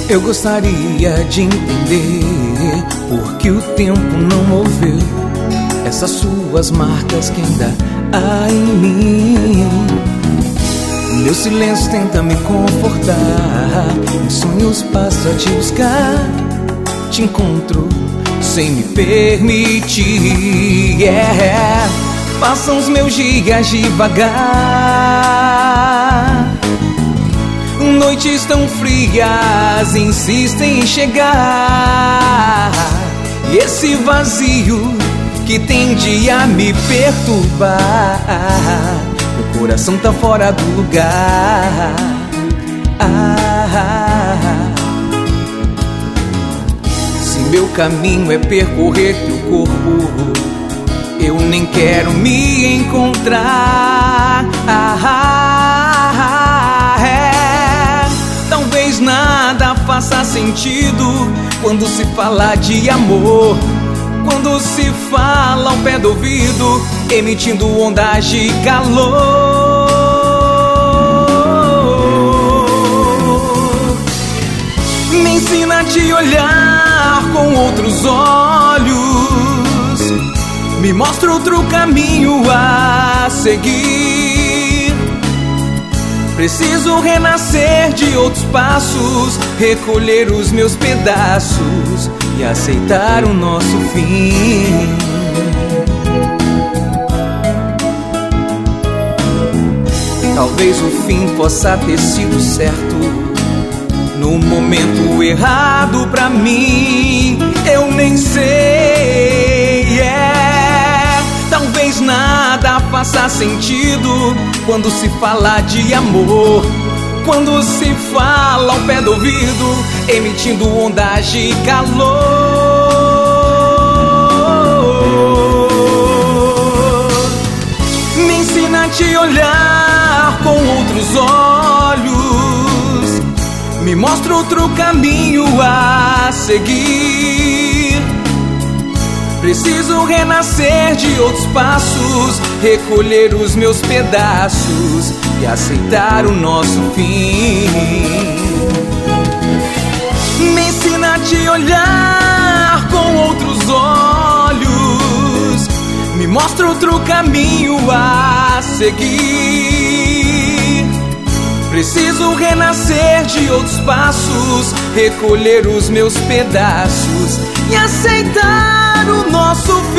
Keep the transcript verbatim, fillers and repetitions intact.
Eu gostaria de entender por que o tempo não moveu essas suas marcas que ainda há em mim. Meu silêncio tenta me confortar, em sonhos passo a te buscar. Te encontro sem me permitir, yeah. Passam os meus dias devagar, noites tão frias insistem em chegar. E esse vazio que tende a me perturbar, meu coração tá fora do lugar. ah, Se meu caminho é percorrer teu corpo, eu nem quero me encontrar. ah, é. Talvez nada faça sentido quando se fala de amor, quando se fala ao pé do ouvido, emitindo ondas de calor. Me ensina a te olhar com outros olhos, me mostra outro caminho a seguir. Preciso renascer de outros passos, recolher os meus pedaços e aceitar o nosso fim. Talvez o fim possa ter sido certo no momento errado pra mim, eu nem sei, yeah. Talvez nada faça sentido quando se fala de amor, quando se fala ao pé do ouvido, emitindo ondas de calor. Me ensina a te olhar com outros olhos, me mostra outro caminho a seguir. Preciso renascer de outros passos, recolher os meus pedaços e aceitar o nosso fim. Me ensina a te olhar com outros olhos, me mostra outro caminho a seguir. Preciso renascer de outros passos, recolher os meus pedaços e aceitar o nosso fim.